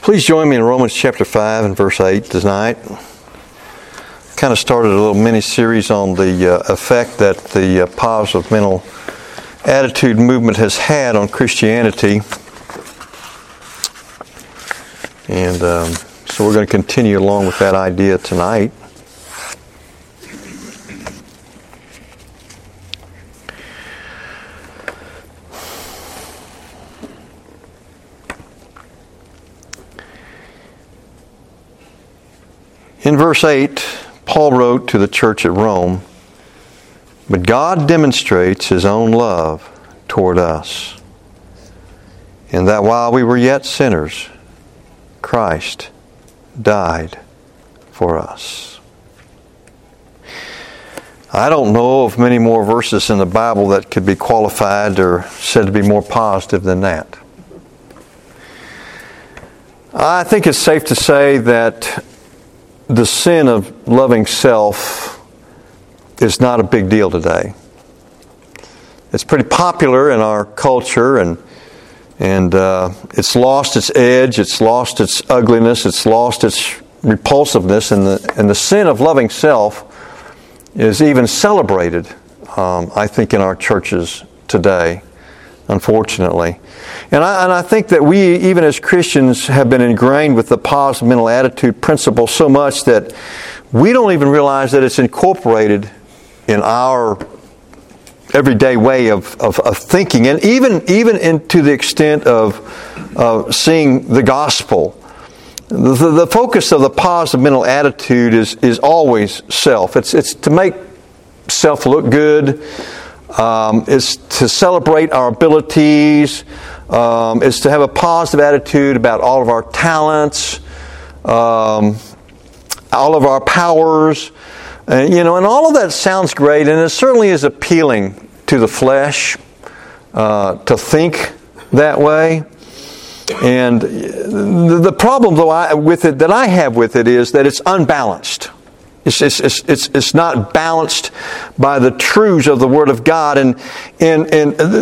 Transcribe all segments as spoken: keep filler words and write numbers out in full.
Please join me in Romans chapter five and verse eight tonight. Kind of started a little mini-series on the uh, effect that the uh, positive mental attitude movement has had on Christianity. And um, so we're going to continue along with that idea tonight. In verse eight, Paul wrote to the church at Rome, "But God demonstrates His own love toward us, in that while we were yet sinners, Christ died for us." I don't know of many more verses in the Bible that could be qualified or said to be more positive than that. I think it's safe to say that the sin of loving self is not a big deal today. It's pretty popular in our culture, and and uh, it's lost its edge, it's lost its ugliness, it's lost its repulsiveness, and the and the sin of loving self is even celebrated, um, I think, in our churches today, unfortunately. And I, and I think that we, even as Christians, have been ingrained with the positive mental attitude principle so much that we don't even realize that it's incorporated in our everyday way of, of, of thinking, and even even in, to the extent of uh, seeing the gospel. The, the, the focus of the positive mental attitude is is always self. It's it's to make self look good. Um, it's to celebrate our abilities. Um, it's to have a positive attitude about all of our talents, um, all of our powers, and, you know, and all of that sounds great, and it certainly is appealing to the flesh uh, to think that way. And the, the problem, though, I, with it that I have with it is that it's unbalanced. It's, it's, it's, it's not balanced by the truths of the Word of God. And, and,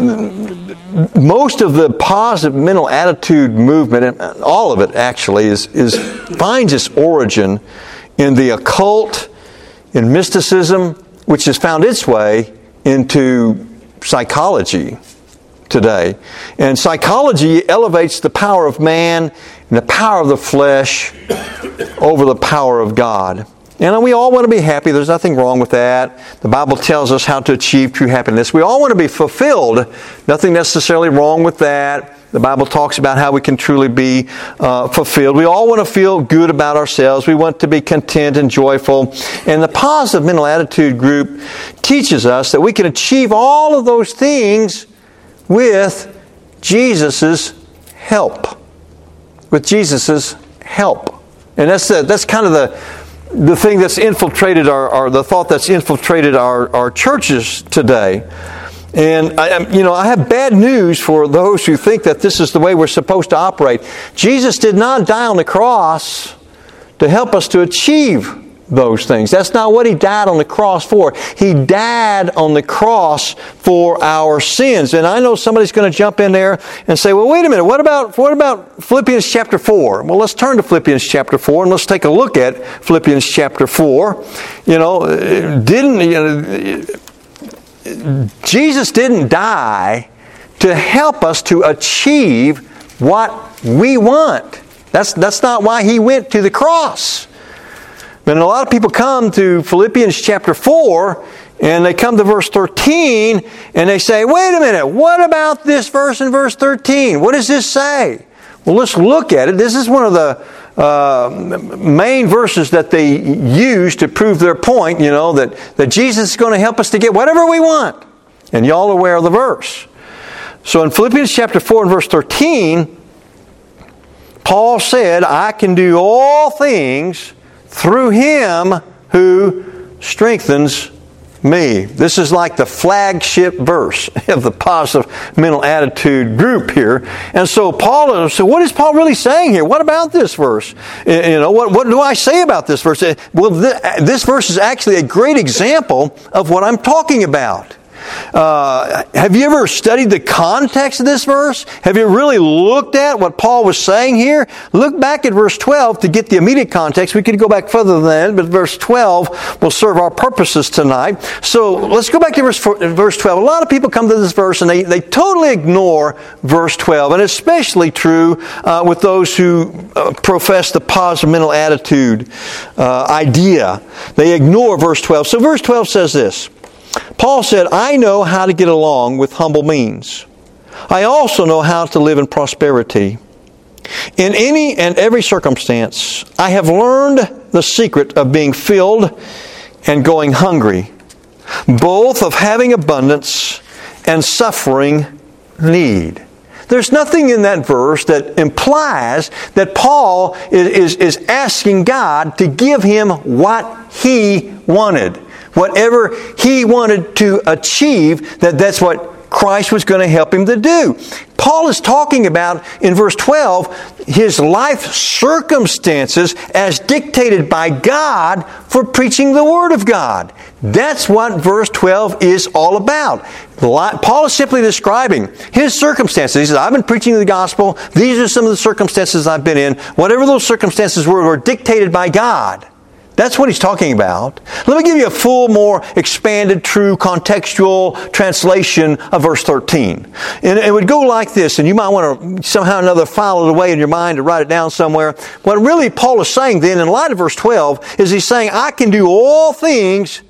and most of the positive mental attitude movement, and all of it actually, is, is finds its origin in the occult, in mysticism, which has found its way into psychology today. And psychology elevates the power of man and the power of the flesh over the power of God. And we all want to be happy. There's nothing wrong with that. The Bible tells us how to achieve true happiness. We all want to be fulfilled. Nothing necessarily wrong with that. The Bible talks about how we can truly be uh, fulfilled. We all want to feel good about ourselves. We want to be content and joyful. And the positive mental attitude group teaches us that we can achieve all of those things with Jesus' help. With Jesus' help. And that's the, that's kind of the The thing that's infiltrated our, our the thought that's infiltrated our, our churches today. And I, you know, I have bad news for those who think that this is the way we're supposed to operate. Jesus did not die on the cross to help us to achieve those things. That's not what He died on the cross for. He died on the cross for our sins. And I know somebody's going to jump in there and say, well, wait a minute, what about what about Philippians chapter four? Well, let's turn to Philippians chapter four and let's take a look at Philippians chapter four. You know, didn't you know, Jesus didn't die to help us to achieve what we want. That's that's not why He went to the cross. And a lot of people come to Philippians chapter four, and they come to verse thirteen, and they say, wait a minute, what about this verse in verse thirteen? What does this say? Well, let's look at it. This is one of the uh, main verses that they use to prove their point, you know, that, that Jesus is going to help us to get whatever we want. And y'all are aware of the verse. So in Philippians chapter four and verse thirteen, Paul said, I can do all things through Him who strengthens me. This is like the flagship verse of the positive mental attitude group here. And so Paul, so what is Paul really saying here? What about this verse? You know, what, what do I say about this verse? Well, this verse is actually a great example of what I'm talking about. Uh, have you ever studied the context of this verse? Have you really looked at what Paul was saying here? Look back at verse twelve to get the immediate context. We could go back further than that, but verse twelve will serve our purposes tonight. So let's go back to verse, verse twelve. A lot of people come to this verse and they, they totally ignore verse twelve, and especially true uh, with those who uh, profess the positive mental attitude uh, idea. They ignore verse twelve. So verse twelve says this. Paul said, I know how to get along with humble means. I also know how to live in prosperity. In any and every circumstance, I have learned the secret of being filled and going hungry, both of having abundance and suffering need. There's nothing in that verse that implies that Paul is, is, is asking God to give him what he wanted. Whatever he wanted to achieve, that that's what Christ was going to help him to do. Paul is talking about, in verse twelve, his life circumstances as dictated by God for preaching the Word of God. That's what verse twelve is all about. Paul is simply describing his circumstances. He says, I've been preaching the gospel. These are some of the circumstances I've been in. Whatever those circumstances were, were dictated by God. That's what he's talking about. Let me give you a full, more expanded, true, contextual translation of verse thirteen. And it would go like this, and you might want to somehow or another file it away in your mind to write it down somewhere. What really Paul is saying then, in light of verse twelve, is he's saying, I can do all things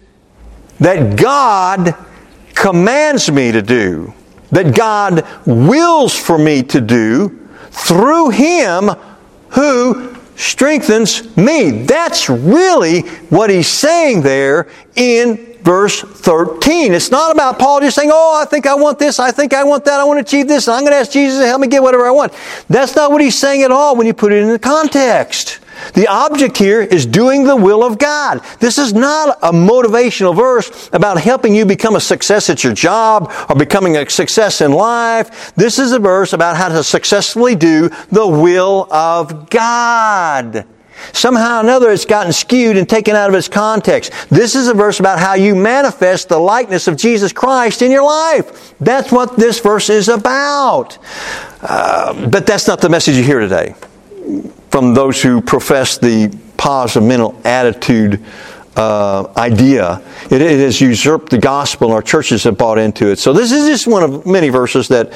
that God commands me to do, that God wills for me to do, through Him who strengthens me. That's really what he's saying there in verse thirteen. It's not about Paul just saying, oh, I think I want this, I think I want that, I want to achieve this, and I'm going to ask Jesus to help me get whatever I want. That's not what he's saying at all when you put it in the context. The object here is doing the will of God. This is not a motivational verse about helping you become a success at your job or becoming a success in life. This is a verse about how to successfully do the will of God. Somehow or another it's gotten skewed and taken out of its context. This is a verse about how you manifest the likeness of Jesus Christ in your life. That's what this verse is about. Uh, but that's not the message you hear today from those who profess the positive mental attitude uh, idea. It, it has usurped the gospel, and our churches have bought into it. So this is just one of many verses that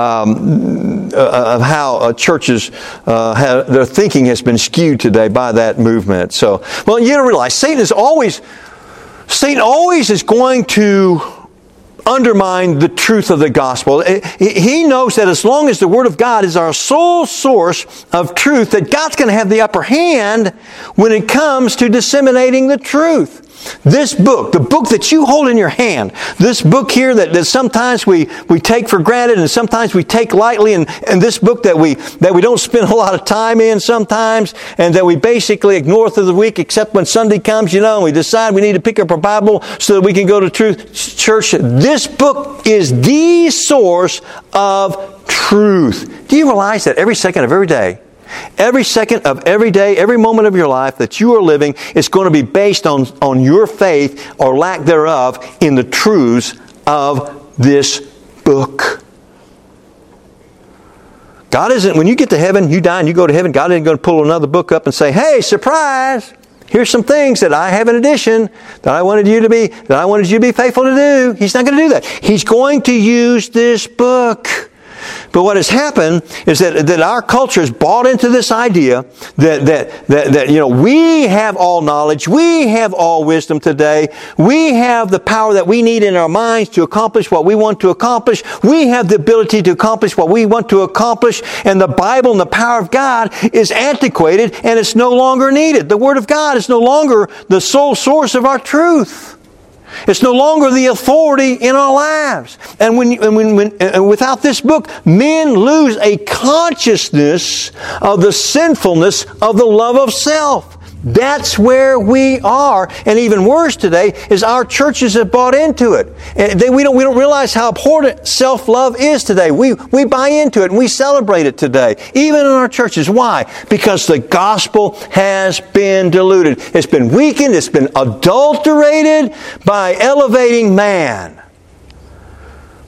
um, uh, of how uh, churches uh, have, their thinking has been skewed today by that movement. So, well, you got to realize Satan is always Satan always is going to undermine the truth of the gospel. He knows that as long as the Word of God is our sole source of truth, that God's going to have the upper hand when it comes to disseminating the truth. This book, the book that you hold in your hand, this book here that, that sometimes we, we take for granted and sometimes we take lightly, and, and this book that we that we don't spend a lot of time in sometimes, and that we basically ignore through the week except when Sunday comes, you know, and we decide we need to pick up our Bible so that we can go to truth church. This book is the source of truth. Do you realize that every second of every day, every second of every day, every moment of your life that you are living is going to be based on, on your faith or lack thereof in the truths of this book. God isn't, when you get to heaven, you die and you go to heaven, God isn't going to pull another book up and say, hey, surprise, here's some things that I have in addition that I wanted you to be, that I wanted you to be faithful to do. He's not going to do that. He's going to use this book. But what has happened is that, that our culture has bought into this idea that, that, that, that, you know, we have all knowledge, we have all wisdom today, we have the power that we need in our minds to accomplish what we want to accomplish, we have the ability to accomplish what we want to accomplish, and the Bible and the power of God is antiquated and it's no longer needed. The Word of God is no longer the sole source of our truth. It's no longer the authority in our lives. And when, when, when and without this book, men lose a consciousness of the sinfulness of the love of self. That's where we are. And even worse today is our churches have bought into it. And they, we don't we don't realize how important self-love is today. We we buy into it and we celebrate it today, even in our churches. Why? Because the gospel has been diluted. It's been weakened. It's been adulterated by elevating man.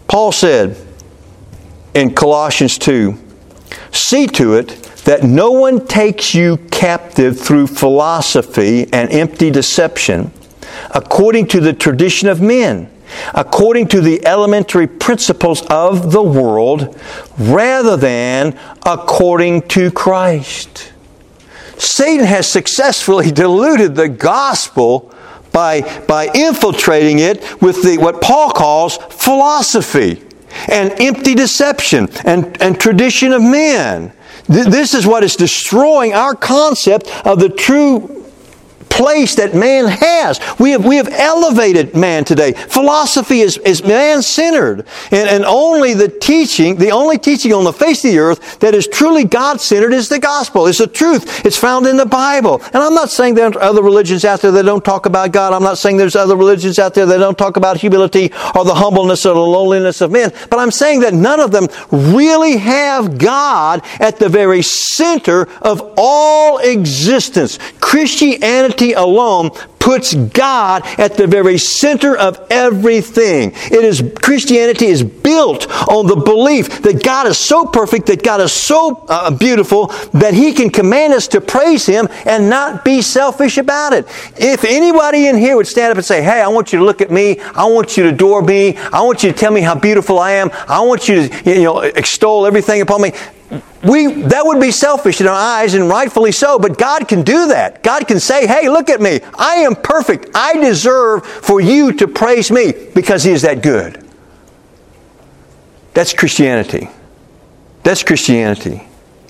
Paul said in Colossians two, "See to it that no one takes you captive through philosophy and empty deception, according to the tradition of men, according to the elementary principles of the world, rather than according to Christ." Satan has successfully diluted the gospel by, by infiltrating it with the what Paul calls philosophy and empty deception and, and tradition of men. Th- this is what is destroying our concept of the true place that man has. We have we have elevated man today. Philosophy is, is man-centered. And, and only the teaching, the only teaching on the face of the earth that is truly God-centered is the gospel. It's the truth. It's found in the Bible. And I'm not saying there are other religions out there that don't talk about God. I'm not saying there's other religions out there that don't talk about humility or the humbleness or the lowliness of men. But I'm saying that none of them really have God at the very center of all existence. Christianity alone puts God at the very center of everything. It is Christianity is built on the belief that God is so perfect, that God is so uh, beautiful, that He can command us to praise Him and not be selfish about it. If anybody in here would stand up and say, "Hey, I want you to look at me. I want you to adore me. I want you to tell me how beautiful I am. I want you to, you know, extol everything upon me," We, that would be selfish in our eyes, and rightfully so, but God can do that. God can say, "Hey, look at me. I am perfect. I deserve for you to praise me because He is that good." That's Christianity. That's Christianity.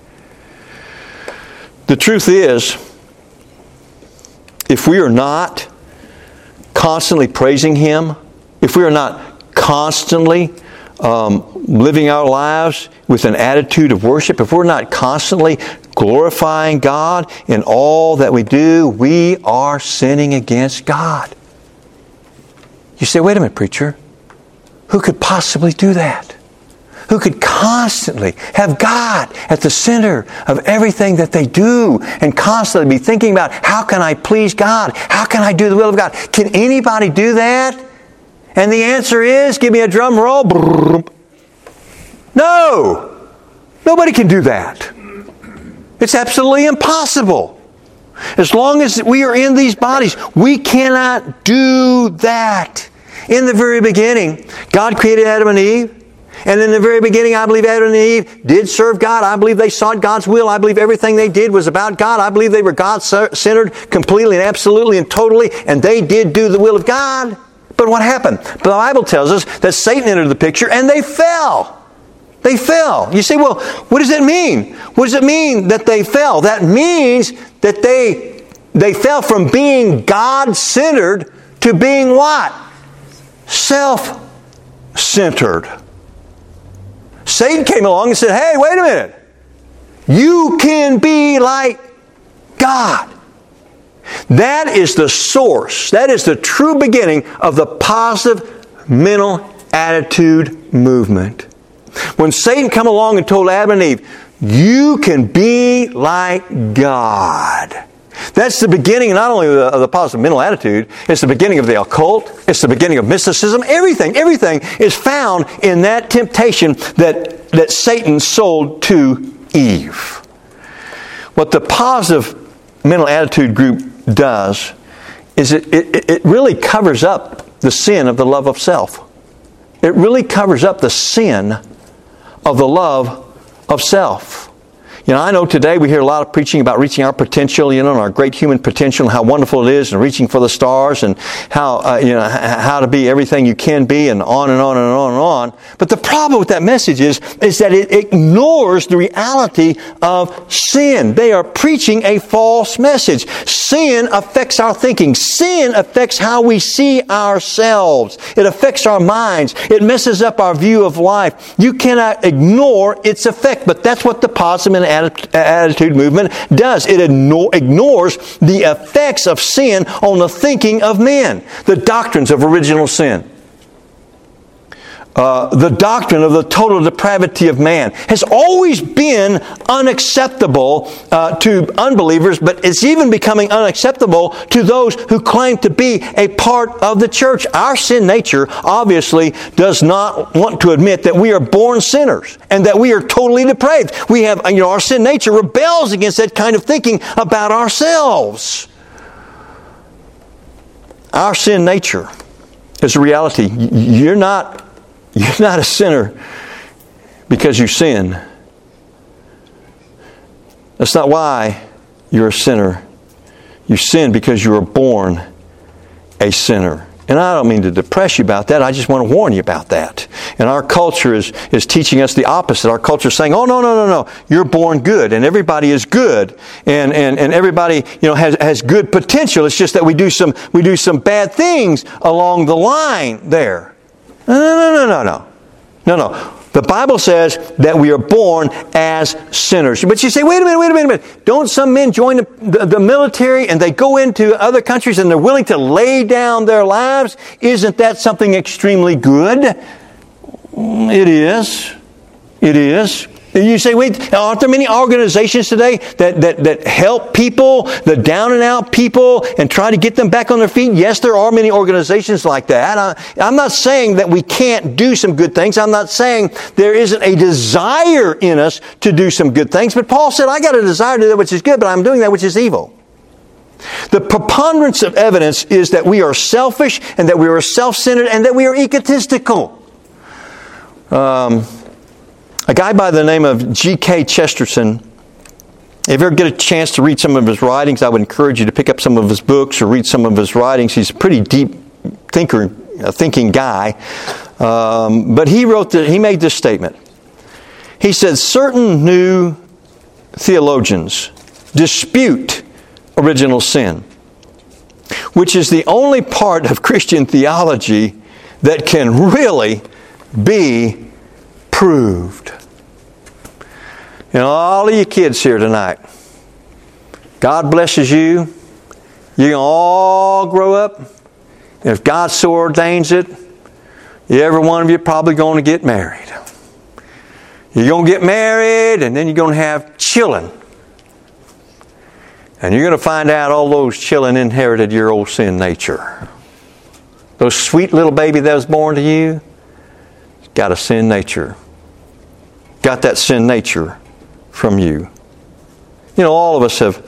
The truth is, if we are not constantly praising Him, if we are not constantly Um, living our lives with an attitude of worship, if we're not constantly glorifying God in all that we do, we are sinning against God. You say, "Wait a minute, preacher. Who could possibly do that? Who could constantly have God at the center of everything that they do and constantly be thinking about, how can I please God? How can I do the will of God?" Can anybody do that? And the answer is, give me a drum roll. No! Nobody can do that. It's absolutely impossible. As long as we are in these bodies, we cannot do that. In the very beginning, God created Adam and Eve. And in the very beginning, I believe Adam and Eve did serve God. I believe they sought God's will. I believe everything they did was about God. I believe they were God-centered completely and absolutely and totally. And they did do the will of God. But what happened? The Bible tells us that Satan entered the picture and they fell. They fell. You say, well, what does that mean? What does it mean that they fell? That means that they, they fell from being God-centered to being what? Self-centered. Satan came along and said, "Hey, wait a minute. You can be like God." That is the source. That is the true beginning of the positive mental attitude movement. When Satan came along and told Adam and Eve, "You can be like God." That's the beginning not only of the, of the positive mental attitude, it's the beginning of the occult, it's the beginning of mysticism. Everything, everything is found in that temptation that, that Satan sold to Eve. What the positive mental attitude group does is it, it, it really covers up the sin of the love of self. It really covers up the sin of the love of self. You know, I know today we hear a lot of preaching about reaching our potential, you know, and our great human potential, and how wonderful it is, and reaching for the stars, and how, uh, you know, how to be everything you can be, and on and on and on and on. But the problem with that message is, is that it ignores the reality of sin. They are preaching a false message. Sin affects our thinking. Sin affects how we see ourselves. It affects our minds. It messes up our view of life. You cannot ignore its effect, but that's what the positive attitude movement does. It ignores the effects of sin on the thinking of men. The doctrines of original sin. Uh, the doctrine of the total depravity of man has always been unacceptable uh, to unbelievers, but it's even becoming unacceptable to those who claim to be a part of the church. Our sin nature obviously does not want to admit that we are born sinners and that we are totally depraved. We have, you know, our sin nature rebels against that kind of thinking about ourselves. Our sin nature is a reality. You're not You're not a sinner because you sin. That's not why you're a sinner. You sin because you were born a sinner. And I don't mean to depress you about that. I just want to warn you about that. And our culture is, is teaching us the opposite. Our culture is saying, oh, no, no, no, no. You're born good. And everybody is good. And, and, and everybody, you know, has, has good potential. It's just that we do some, we do some bad things along the line there. No, no, no, no, no. No, no. The Bible says that we are born as sinners. But you say, wait a minute, wait a minute, wait a minute. Don't some men join the, the, the military and they go into other countries and they're willing to lay down their lives? Isn't that something extremely good? It is. It is. You say, wait, aren't there many organizations today that, that, that help people, the down and out people, and try to get them back on their feet? Yes, there are many organizations like that. I, I'm not saying that we can't do some good things. I'm not saying there isn't a desire in us to do some good things. But Paul said, I got a desire to do that which is good, but I'm doing that which is evil. The preponderance of evidence is that we are selfish and that we are self-centered and that we are egotistical. Um... A guy by the name of G K Chesterton, if you ever get a chance to read some of his writings, I would encourage you to pick up some of his books or read some of his writings. He's a pretty deep thinker, a thinking guy. Um, but he wrote that he made this statement. He said, certain new theologians dispute original sin, which is the only part of Christian theology that can really be proved. You know, all of you kids here tonight, God blesses you. You can all grow up. If God so ordains it, every one of you are probably going to get married. You're going to get married, and then you're going to have children. And you're going to find out all those children inherited your old sin nature. Those sweet little baby that was born to you, got a sin nature. Got that sin nature from you. You know, all of us have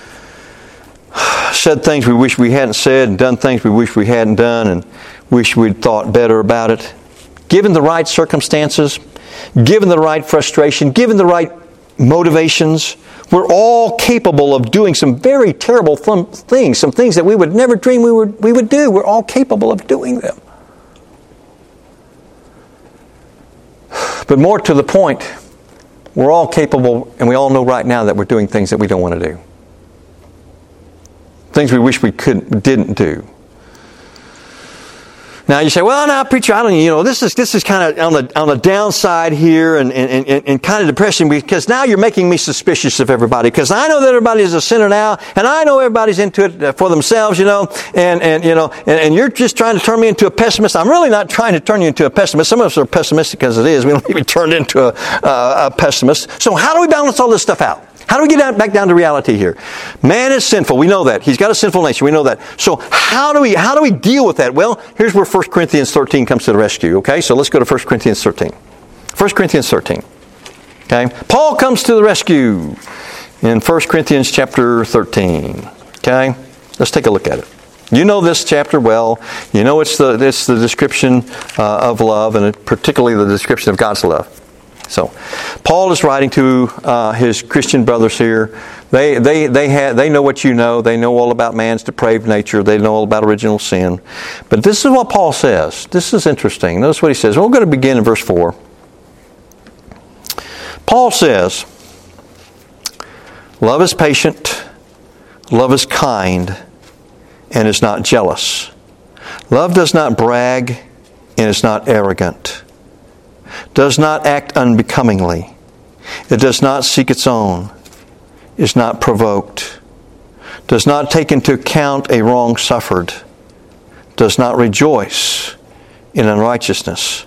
said things we wish we hadn't said and done things we wish we hadn't done and wish we'd thought better about it. Given the right circumstances, given the right frustration, given the right motivations, we're all capable of doing some very terrible th- things, some things that we would never dream we would, we would do. We're all capable of doing them. But more to the point, we're all capable, and we all know right now that we're doing things that we don't want to do. Things we wish we could didn't do. Now you say, well, now preacher, I don't, you know, this is this is kind of on the on the downside here, and and, and, and kind of depressing because now you're making me suspicious of everybody. Because I know that everybody is a sinner now, and I know everybody's into it for themselves, you know, and and you know, and, and you're just trying to turn me into a pessimist. I'm really not trying to turn you into a pessimist. Some of us are pessimistic as it is. We don't even turn into a, a, a pessimist. So how do we balance all this stuff out? How do we get down, back down to reality here? Man is sinful. We know that. He's got a sinful nature. We know that. So how do we how do we deal with that? Well, here's where First Corinthians thirteen comes to the rescue. Okay, so let's go to First Corinthians thirteen. First Corinthians thirteen. Okay, Paul comes to the rescue in First Corinthians chapter thirteen. Okay, let's take a look at it. You know this chapter well. You know it's the it's the description uh, of love, and particularly the description of God's love. So, Paul is writing to uh, his Christian brothers here. They they they have they know what you know. They know all about man's depraved nature. They know all about original sin. But this is what Paul says. This is interesting. Notice what he says. We're going to begin in verse four. Paul says, "Love is patient. Love is kind, and is not jealous. Love does not brag, and is not arrogant. Does not act unbecomingly. It does not seek its own. Is not provoked. Does not take into account a wrong suffered. Does not rejoice in unrighteousness,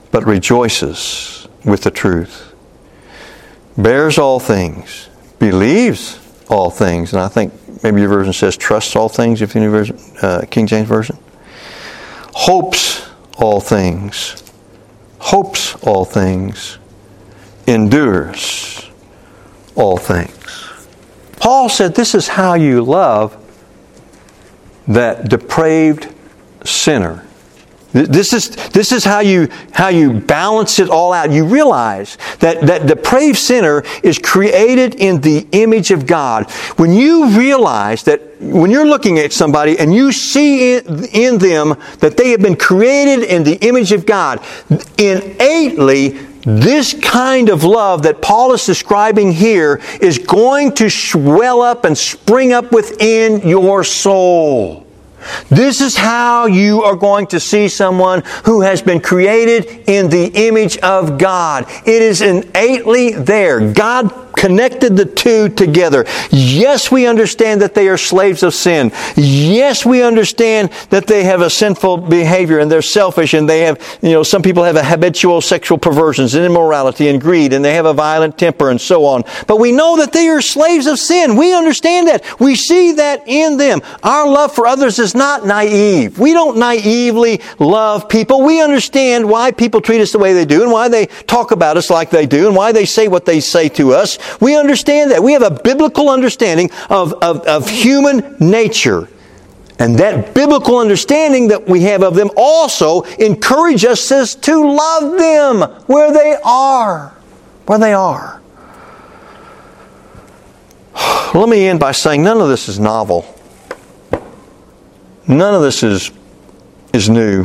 but rejoices with the truth. Bears all things, believes all things, and I think maybe your version says trusts all things, if any version, uh, King James Version. Hopes all things, hopes all things, endures all things. Paul said this is how you love that depraved sinner. This is this is how you how you balance it all out. You realize that that depraved sinner is created in the image of God. When you realize that when you're looking at somebody and you see in, in them that they have been created in the image of God, innately this kind of love that Paul is describing here is going to swell up and spring up within your soul. This is how you are going to see someone who has been created in the image of God. It is innately there. God connected the two together. Yes, we understand that they are slaves of sin. Yes, we understand that they have a sinful behavior and they're selfish and they have, you know, some people have a habitual sexual perversions and immorality and greed and they have a violent temper and so on. But we know that they are slaves of sin. We understand that. We see that in them. Our love for others is not naive. We don't naively love people. We understand why people treat us the way they do and why they talk about us like they do and why they say what they say to us. We understand that. We have a biblical understanding of, of, of human nature. And that biblical understanding that we have of them also encourages us to love them where they are. Where they are. Let me end by saying none of this is novel. None of this is, is new.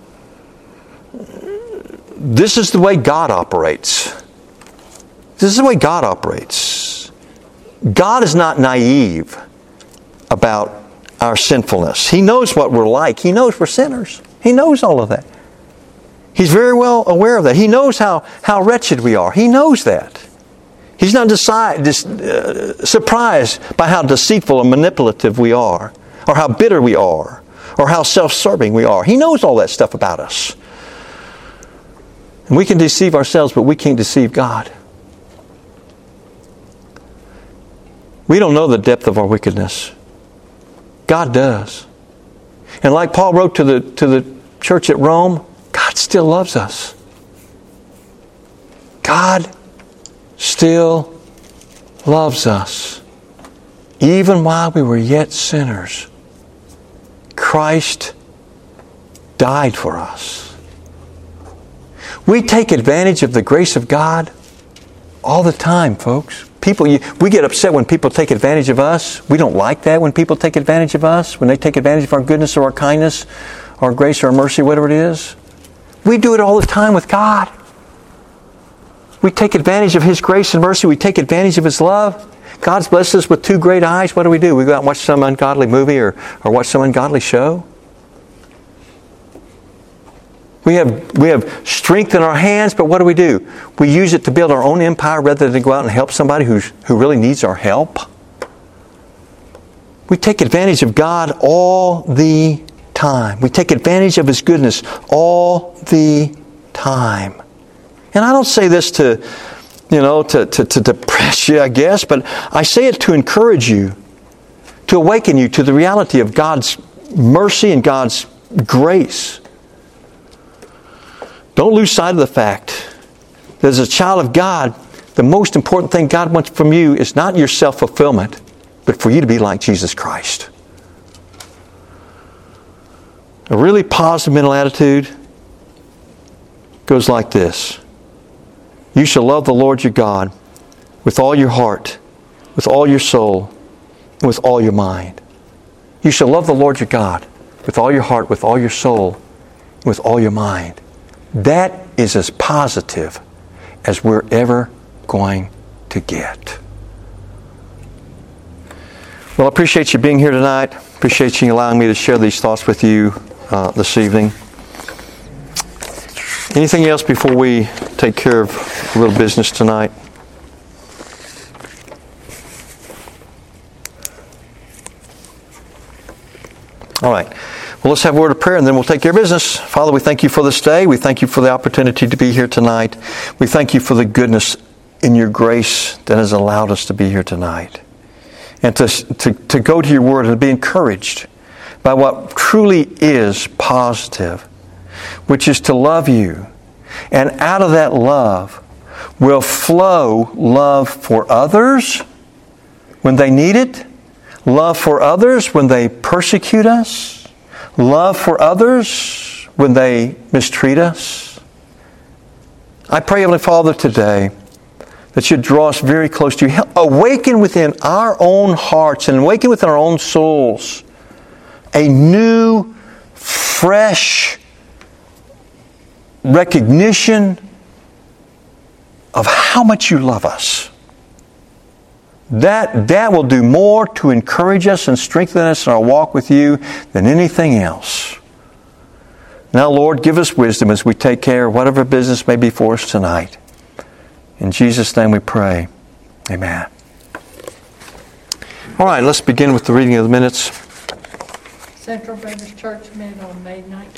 This is the way God operates. This is the way God operates. God is not naive about our sinfulness. He knows what we're like. He knows we're sinners. He knows all of that. He's very well aware of that. He knows how, how wretched we are. He knows that. He's not decide, dis, uh, surprised by how deceitful and manipulative we are, or how bitter we are, or how self-serving we are. He knows all that stuff about us. And we can deceive ourselves, but we can't deceive God. We don't know the depth of our wickedness. God does. And like Paul wrote to the, to the church at Rome, God still loves us. God still loves us. Even while we were yet sinners, Christ died for us. We take advantage of the grace of God all the time, folks. People, you, we get upset when people take advantage of us. We don't like that when people take advantage of us, when they take advantage of our goodness or our kindness, our grace or our mercy, whatever it is. We do it all the time with God. We take advantage of His grace and mercy. We take advantage of His love. God's blessed us with two great eyes. What do we do? We go out and watch some ungodly movie or, or watch some ungodly show. We have we have strength in our hands, but what do we do? We use it to build our own empire rather than go out and help somebody who's, who really needs our help. We take advantage of God all the time. We take advantage of His goodness all the time. And I don't say this to, you know, to, to, to depress you, I guess, but I say it to encourage you, to awaken you to the reality of God's mercy and God's grace. Don't lose sight of the fact that as a child of God, the most important thing God wants from you is not your self-fulfillment, but for you to be like Jesus Christ. A really positive mental attitude goes like this. You shall love the Lord your God with all your heart, with all your soul, and with all your mind. You shall love the Lord your God with all your heart, with all your soul, and with all your mind. That is as positive as we're ever going to get. Well, I appreciate you being here tonight. Appreciate you allowing me to share these thoughts with you uh, this evening. Anything else before we take care of a little business tonight? All right. Well, let's have a word of prayer and then we'll take care of business. Father, we thank you for this day. We thank you for the opportunity to be here tonight. We thank you for the goodness in your grace that has allowed us to be here tonight. And to, to, to go to your word and be encouraged by what truly is positive, which is to love you. And out of that love will flow love for others when they need it, love for others when they persecute us, love for others when they mistreat us. I pray, Heavenly Father, today that you'd draw us very close to you. Awaken within our own hearts and awaken within our own souls a new, fresh recognition of how much you love us. That, that will do more to encourage us and strengthen us in our walk with you than anything else. Now, Lord, give us wisdom as we take care of whatever business may be for us tonight. In Jesus' name we pray. Amen. All right, let's begin with the reading of the minutes. Central Baptist Church met on May nineteenth.